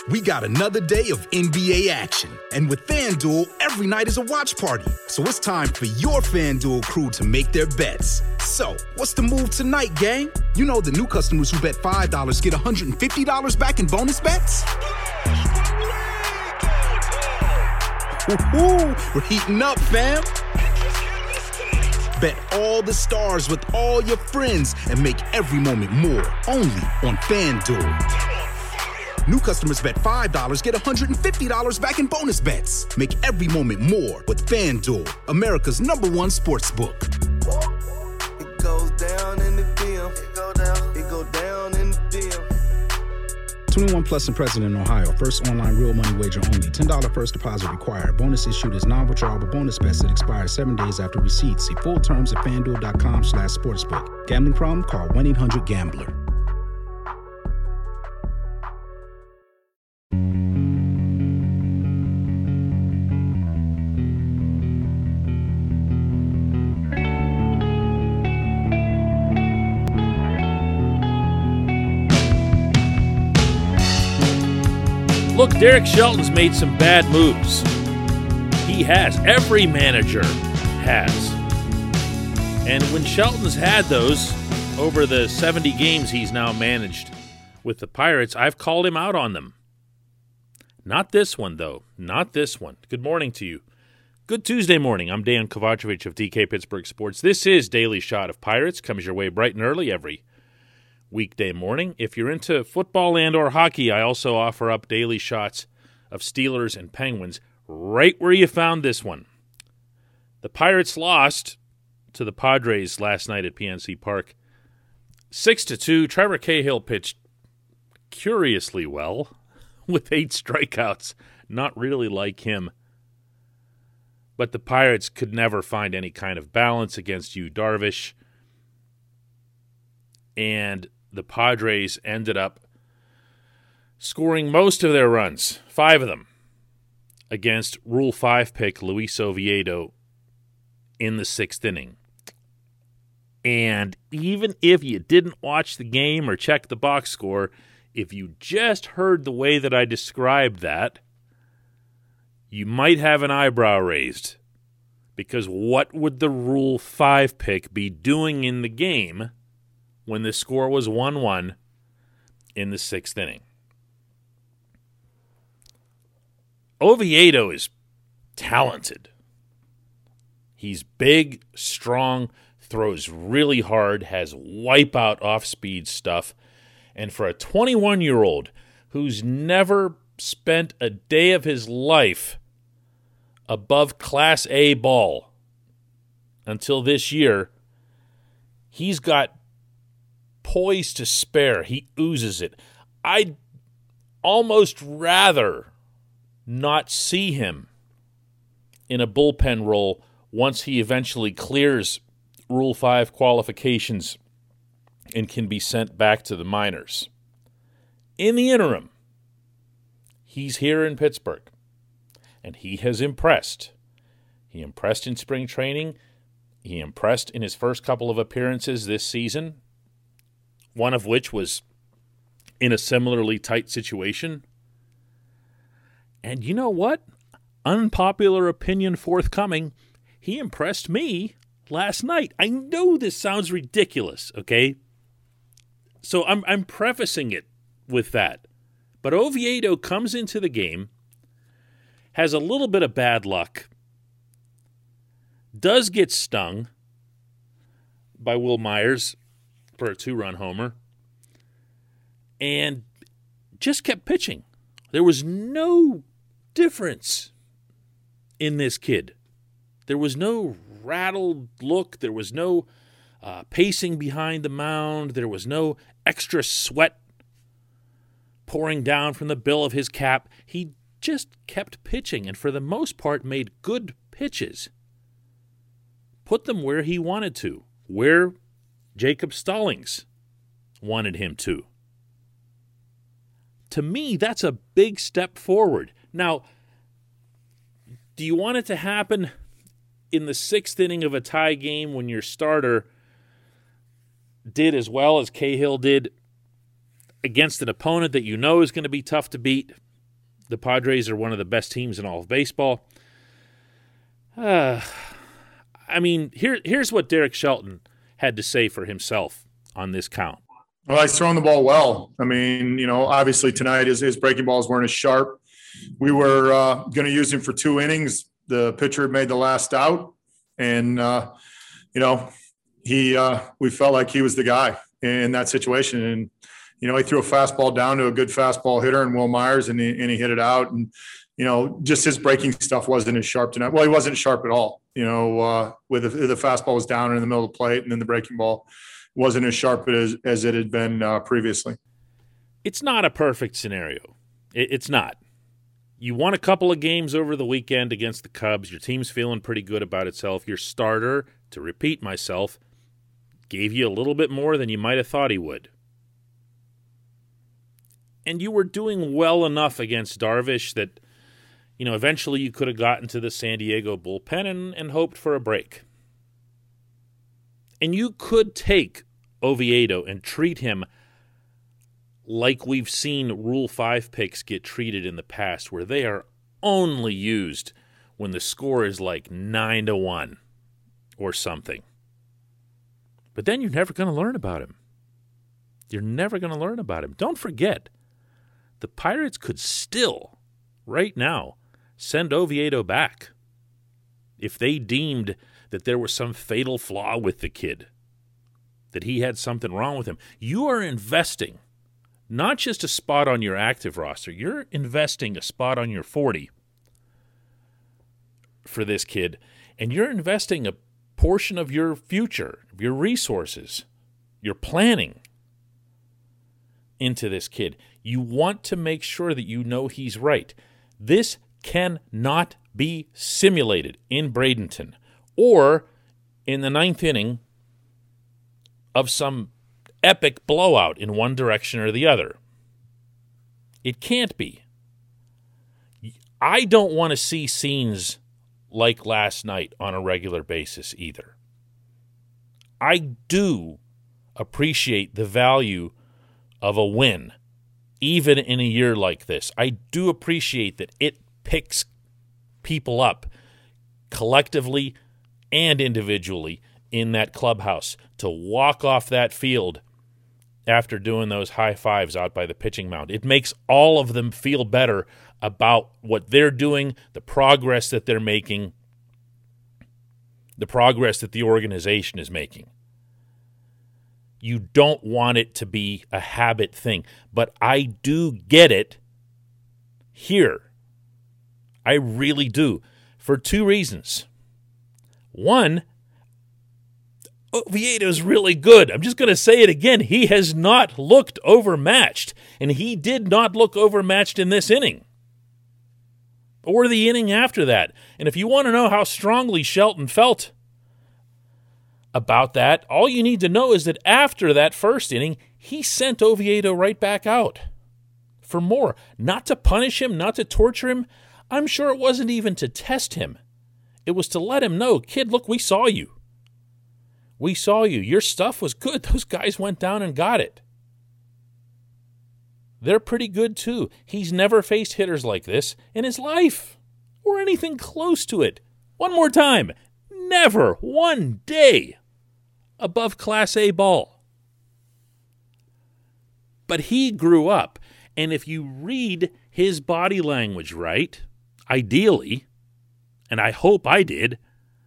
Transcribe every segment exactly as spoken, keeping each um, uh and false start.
We got another day of N B A action. And with FanDuel, every night is a watch party. So it's time for your FanDuel crew to make their bets. So, what's the move tonight, gang? You know the new customers who bet five dollars get one hundred fifty dollars back in bonus bets? Woo-hoo, we're heating up, fam. Bet all the stars with all your friends and make every moment more. Only on FanDuel. New customers bet five dollars, get one hundred fifty dollars back in bonus bets. Make every moment more with FanDuel, America's number one sports book. It goes down in the D M. It go down. It go down in the D M. twenty-one plus and present in Ohio. First online real money wager only. ten dollars first deposit required. Bonus issued as non-withdrawable bonus bets that expire seven days after receipt. See full terms at FanDuel.com slash sportsbook. Gambling problem? Call one eight hundred gambler. Look, Derek Shelton's made some bad moves. He has. Every manager has. And when Shelton's had those over the seventy games he's now managed with the Pirates, I've called him out on them. Not this one, though. Not this one. Good morning to you. Good Tuesday morning. I'm Dan Kovacevic of D K Pittsburgh Sports. This is Daily Shot of Pirates. Comes your way bright and early every weekday morning. If you're into football and or hockey, I also offer up daily shots of Steelers and Penguins right where you found this one. The Pirates lost to the Padres last night at P N C Park six to two. Trevor Cahill pitched curiously well with eight strikeouts. Not really like him. But the Pirates could never find any kind of balance against Yu Darvish. And the Padres ended up scoring most of their runs, five of them, against Rule five pick Luis Oviedo in the sixth inning. And even if you didn't watch the game or check the box score, if you just heard the way that I described that, you might have an eyebrow raised. Because what would the Rule five pick be doing in the game when the score was one one in the sixth inning? Oviedo is talented. He's big, strong, throws really hard, has wipeout off-speed stuff. And for a twenty-one-year-old who's never spent a day of his life above Class A ball until this year, he's got poise to spare. He oozes it. I'd almost rather not see him in a bullpen role once he eventually clears Rule five qualifications and can be sent back to the minors. In the interim, he's here in Pittsburgh, and he has impressed. He impressed in spring training. He impressed in his first couple of appearances this season, one of which was in a similarly tight situation. And you know what? Unpopular opinion forthcoming. He impressed me last night. I know this sounds ridiculous, okay? So I'm I'm prefacing it with that. But Oviedo comes into the game, has a little bit of bad luck, does get stung by Will Myers for a two-run homer, and just kept pitching. There was no difference in this kid. There was no rattled look. There was no uh, pacing behind the mound. There was no extra sweat pouring down from the bill of his cap. He just kept pitching and for the most part made good pitches. Put them where he wanted to, where Jacob Stallings wanted him to. To me, that's a big step forward. Now, do you want it to happen in the sixth inning of a tie game when your starter did as well as Cahill did against an opponent that you know is going to be tough to beat? the Padres are one of the best teams in all of baseball. Uh, I mean, here here's what Derek Shelton had to say for himself on this count. Well, he's throwing the ball well. I mean, you know, obviously tonight his, his breaking balls weren't as sharp. We were uh, going to use him for two innings. The pitcher made the last out, and uh, you know, he uh, we felt like he was the guy in that situation. And you know, he threw a fastball down to a good fastball hitter in Will Myers, and he, and he hit it out. And you know, just his breaking stuff wasn't as sharp tonight. Well, he wasn't sharp at all. You know, uh, with the, the fastball was down in the middle of the plate, and then the breaking ball wasn't as sharp as, as it had been uh, previously. It's not a perfect scenario. It, it's not. You won a couple of games over the weekend against the Cubs. Your team's feeling pretty good about itself. Your starter, to repeat myself, gave you a little bit more than you might have thought he would. And you were doing well enough against Darvish that, you know, eventually you could have gotten to the San Diego bullpen and, and hoped for a break. And you could take Oviedo and treat him like we've seen Rule five picks get treated in the past, where they are only used when the score is like nine to one or something. But then you're never going to learn about him. You're never going to learn about him. Don't forget, the Pirates could still, right now, send Oviedo back if they deemed that there was some fatal flaw with the kid, that he had something wrong with him. You are investing not just a spot on your active roster, you're investing a spot on your forty for this kid, and you're investing a portion of your future, of your resources, your planning into this kid. You want to make sure that you know he's right. This cannot be simulated in Bradenton or in the ninth inning of some epic blowout in one direction or the other. It can't be. I don't want to see scenes like last night on a regular basis either. I do appreciate the value of a win, even in a year like this. I do appreciate that it picks people up collectively and individually in that clubhouse to walk off that field after doing those high fives out by the pitching mound. It makes all of them feel better about what they're doing, the progress that they're making, the progress that the organization is making. You don't want it to be a habit thing, but I do get it here. I really do, for two reasons. One, Oviedo's really good. I'm just going to say it again. He has not looked overmatched, and he did not look overmatched in this inning or the inning after that. And if you want to know how strongly Shelton felt about that, all you need to know is that after that first inning, he sent Oviedo right back out for more. Not to punish him, not to torture him. I'm sure it wasn't even to test him. It was to let him know, kid, look, we saw you. We saw you. Your stuff was good. Those guys went down and got it. They're pretty good, too. He's never faced hitters like this in his life or anything close to it. One more time. Never one day above Class A ball. But he grew up, and if you read his body language right, ideally, and I hope I did,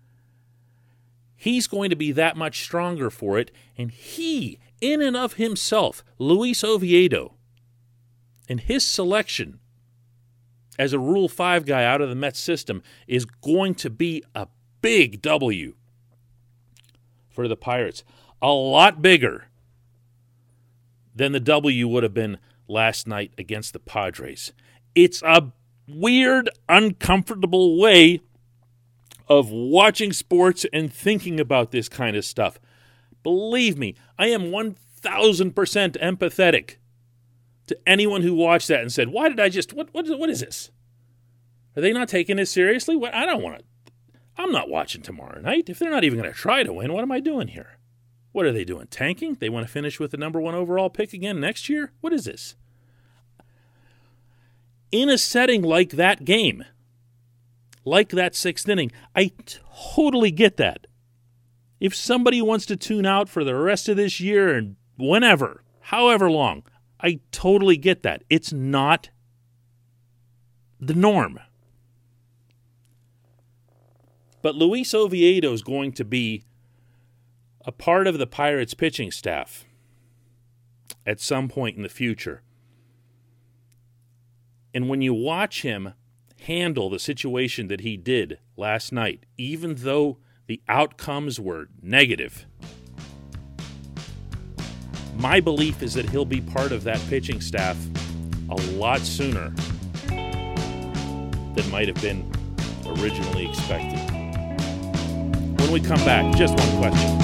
he's going to be that much stronger for it, and he, in and of himself, Luis Oviedo, and his selection as a Rule five guy out of the Mets system is going to be a big W for the Pirates. A lot bigger than the W would have been last night against the Padres. It's a weird, uncomfortable way of watching sports and thinking about this kind of stuff. Believe me, I am one thousand percent empathetic to anyone who watched that and said, why did I just, what, what, what is this? Are they not taking this seriously? What, I don't want to, I'm not watching tomorrow night. If they're not even going to try to win, what am I doing here? What are they doing, tanking? They want to finish with the number one overall pick again next year? What is this? in a setting like that game, like that sixth inning, I totally get that. If somebody wants to tune out for the rest of this year and whenever, however long, I totally get that. It's not the norm. But Luis Oviedo is going to be a part of the Pirates pitching staff at some point in the future. And when you watch him handle the situation that he did last night, even though the outcomes were negative, my belief is that he'll be part of that pitching staff a lot sooner than might have been originally expected. When we come back, just one question.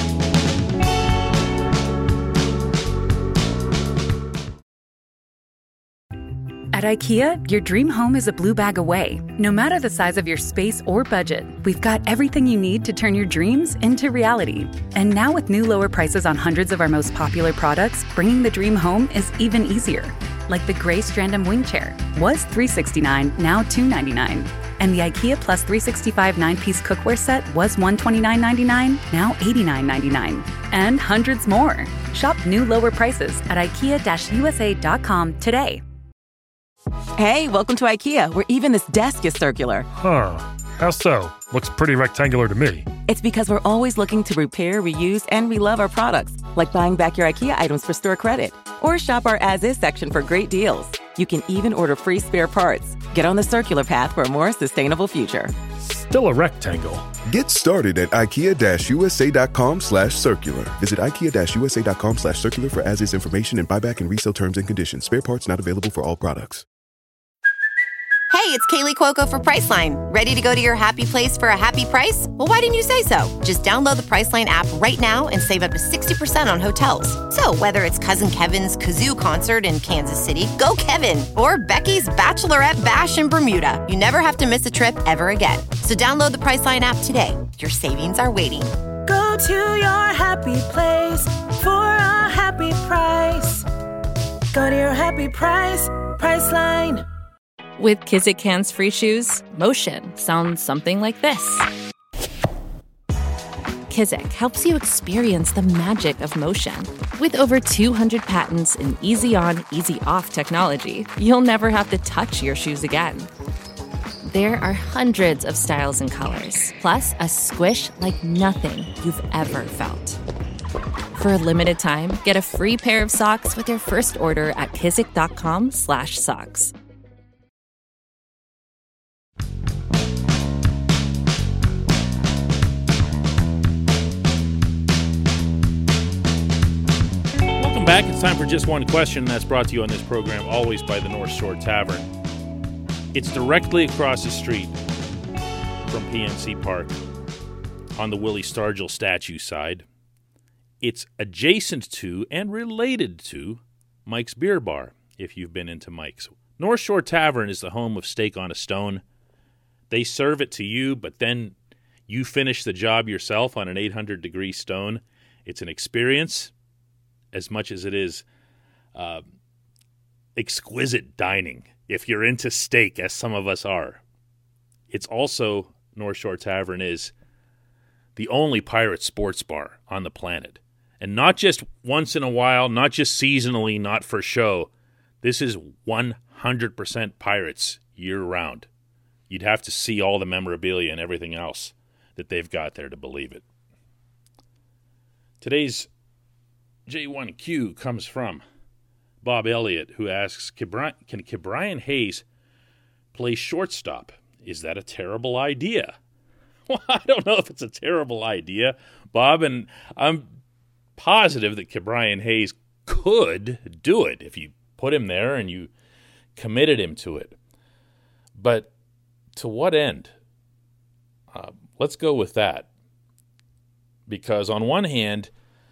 At IKEA, your dream home is a blue bag away. No matter the size of your space or budget, we've got everything you need to turn your dreams into reality. And now with new lower prices on hundreds of our most popular products, bringing the dream home is even easier. Like the gray Strandom wing chair, was three hundred sixty-nine dollars, now two hundred ninety-nine dollars. And the IKEA Plus three sixty-five nine-piece cookware set was one hundred twenty-nine dollars and ninety-nine cents, now eighty-nine dollars and ninety-nine cents. And hundreds more. Shop new lower prices at ikea U S A dot com today. Hey, welcome to IKEA, where even this desk is circular. Huh. How so? Looks pretty rectangular to me. It's because we're always looking to repair, reuse, and relove our products, like buying back your IKEA items for store credit. Or shop our as-is section for great deals. You can even order free spare parts. Get on the circular path for a more sustainable future. Still a rectangle. Get started at ikea-usa.com slash circular. Visit ikea-usa.com slash circular for as-is information and buyback and resale terms and conditions. Spare parts not available for all products. Hey, it's Kaylee Cuoco for Priceline. Ready to go to your happy place for a happy price? Well, why didn't you say so? Just download the Priceline app right now and save up to sixty percent on hotels. So whether it's Cousin Kevin's Kazoo Concert in Kansas City, go Kevin, or Becky's Bachelorette Bash in Bermuda, you never have to miss a trip ever again. So download the Priceline app today. Your savings are waiting. Go to your happy place for a happy price. Go to your happy price, Priceline. With Kizik hands-free shoes, motion sounds something like this. Kizik helps you experience the magic of motion. With over two hundred patents and easy-on, easy-off technology, you'll never have to touch your shoes again. There are hundreds of styles and colors, plus a squish like nothing you've ever felt. For a limited time, get a free pair of socks with your first order at kizik.com slash socks. Back, it's time for Just One Question. That's brought to you on this program always by the North Shore Tavern. It's directly across the street from P N C Park on the Willie Stargell statue side. It's adjacent to and related to Mike's Beer Bar, if you've been into Mike's. North Shore Tavern is the home of Steak on a Stone. They serve it to you, but then you finish the job yourself on an eight hundred degree stone. It's an experience as much as it is uh, exquisite dining, if you're into steak, as some of us are. It's also, North Shore Tavern is the only pirate sports bar on the planet. And not just once in a while, not just seasonally, not for show. This is one hundred percent pirates year-round. You'd have to see all the memorabilia and everything else that they've got there to believe it. Today's J one Q comes from Bob Elliott, who asks, can Ke'Bryan Hayes play shortstop? Is that a terrible idea? Well, I don't know if it's a terrible idea, Bob, and I'm positive that Ke'Bryan Hayes could do it if you put him there and you committed him to it. But to what end? Uh, let's go with that. Because on one hand,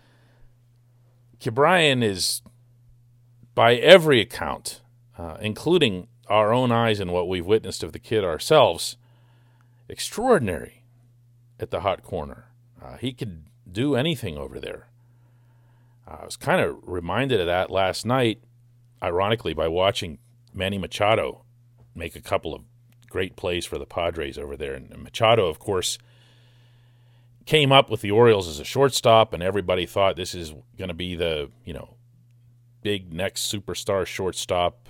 Ke'Bryan is, by every account, uh, including our own eyes and what we've witnessed of the kid ourselves, extraordinary at the hot corner. Uh, he could do anything over there. Uh, I was kind of reminded of that last night, ironically, by watching Manny Machado make a couple of great plays for the Padres over there. And Machado, of course, came up with the Orioles as a shortstop, and everybody thought this is going to be the, you know, big next superstar shortstop.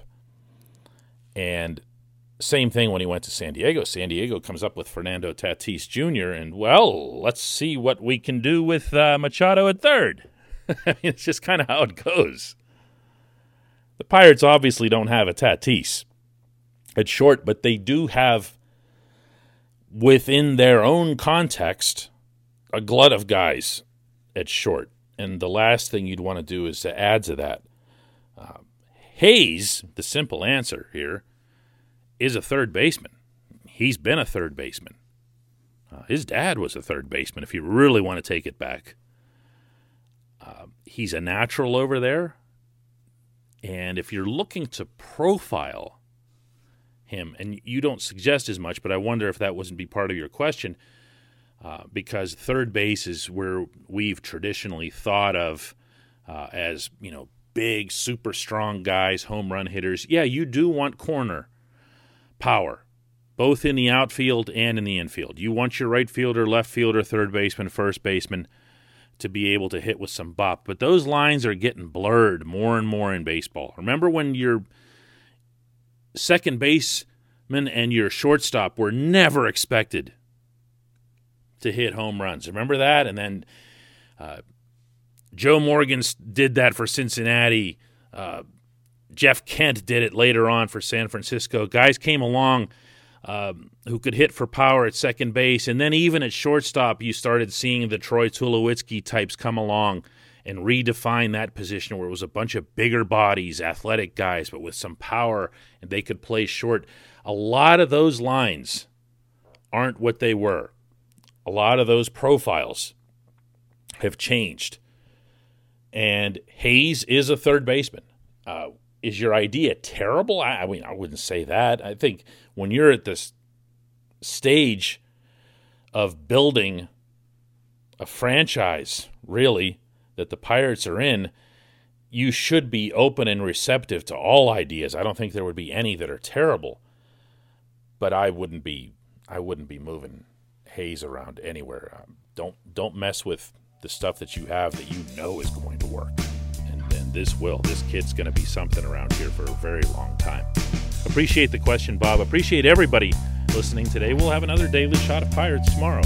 And same thing when he went to San Diego. San Diego comes up with Fernando Tatis Junior, and, well, let's see what we can do with uh, Machado at third. I mean, it's just kind of how it goes. The Pirates obviously don't have a Tatis at short, but they do have, within their own context, a glut of guys at short. And the last thing you'd want to do is to add to that. Uh, Hayes, the simple answer here, is a third baseman. He's been a third baseman. Uh, his dad was a third baseman, if you really want to take it back. Uh, he's a natural over there. And if you're looking to profile him, and you don't suggest as much, but I wonder if that wasn't be part of your question, uh, because third base is where we've traditionally thought of uh, as, you know, big, super strong guys, home run hitters. Yeah, you do want corner power, both in the outfield and in the infield. You want your right fielder, left fielder, third baseman, first baseman to be able to hit with some bop. But those lines are getting blurred more and more in baseball. Remember when your second baseman and your shortstop were never expected to hit home runs? Remember that? And then uh, Joe Morgan did that for Cincinnati. Uh, Jeff Kent did it later on for San Francisco. Guys came along um, who could hit for power at second base, and then even at shortstop you started seeing the Troy Tulowitzki types come along and redefine that position where it was a bunch of bigger bodies, athletic guys, but with some power, and they could play short. A lot of those lines aren't what they were. A lot of those profiles have changed. And Hayes is a third baseman. Uh, is your idea terrible? I, I mean, I wouldn't say that. I think when you're at this stage of building a franchise, really, that the Pirates are in, you should be open and receptive to all ideas. I don't think there would be any that are terrible, but I wouldn't be I wouldn't be moving Hayes around anywhere. Um, don't don't mess with the stuff that you have that you know is going to work. And, and this will. This kid's going to be something around here for a very long time. Appreciate the question, Bob. Appreciate everybody listening today. We'll have another Daily Shot of Pirates tomorrow.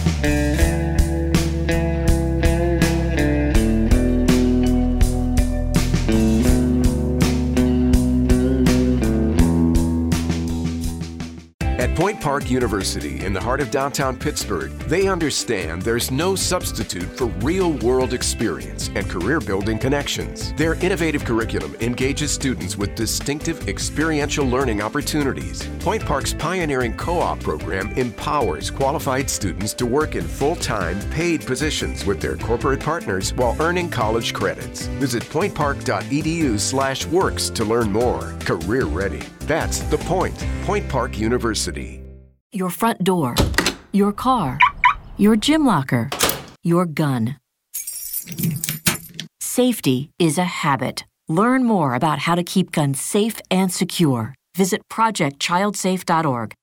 At Point Park University, in the heart of downtown Pittsburgh, they understand there's no substitute for real-world experience and career-building connections. Their innovative curriculum engages students with distinctive experiential learning opportunities. Point Park's pioneering co-op program empowers qualified students to work in full-time, paid positions with their corporate partners while earning college credits. Visit pointpark.edu slash works to learn more. Career ready. That's the point. Point Park University. Your front door, your car, your gym locker, your gun. Safety is a habit. Learn more about how to keep guns safe and secure. Visit project child safe dot org.